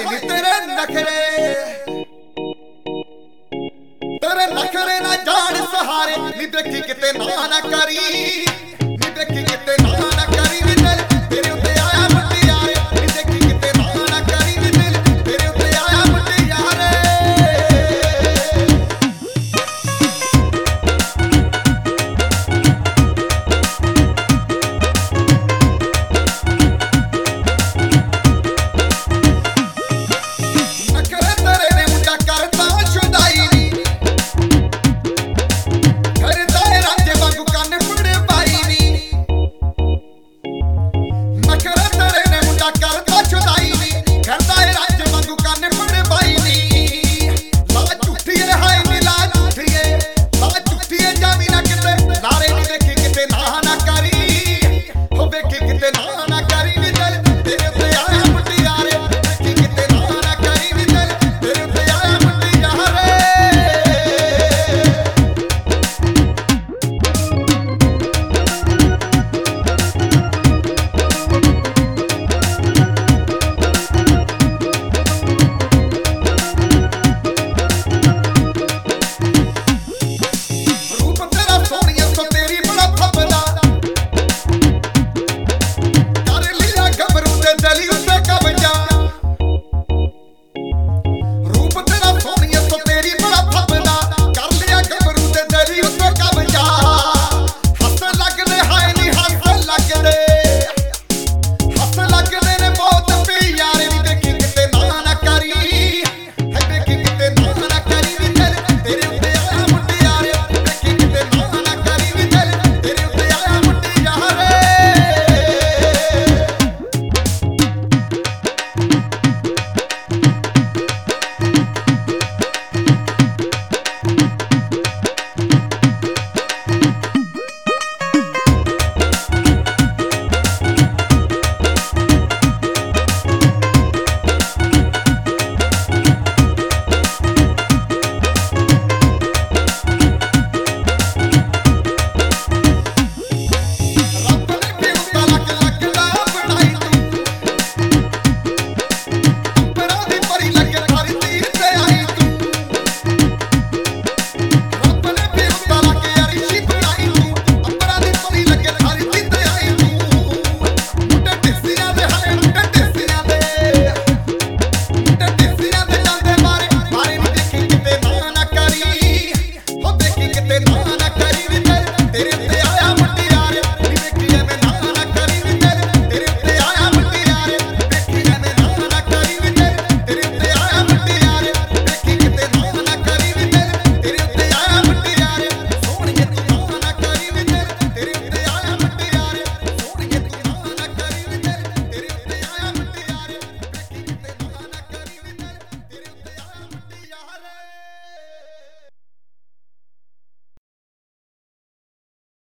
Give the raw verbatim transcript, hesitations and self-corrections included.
ਨੀ ਤੇਰੇ ਨਖਰੇ ਤੇਰੇ ਨਖਰੇ ਨਾ ਜਾਣ ਸਹਾਰੇ ਨੀ ਦੇਖੀ ਕਿਤੇ ਨਾ ਨਾ ਕਰੀ ਨੀ ਦੇਖੀ ਕਿਤੇ ਨਾ ਨਾ ਕਰੀ ਨੀ ਦਿਲ ਤੇਰੇ ਉੱਤੇ ਆਇਆ ਮੁਟਿਆਰੇ ਨੀ ਦੇਖੀ ਕਿਤੇ ਨਾ ਨਾ ਕਰੀ ਨੀ ਦਿਲ ਤੇਰੇ ਉੱਤੇ ਆਇਆ ਮੁਟਿਆਰੇ ਕਿਤੇ ਨਾ ਨਾ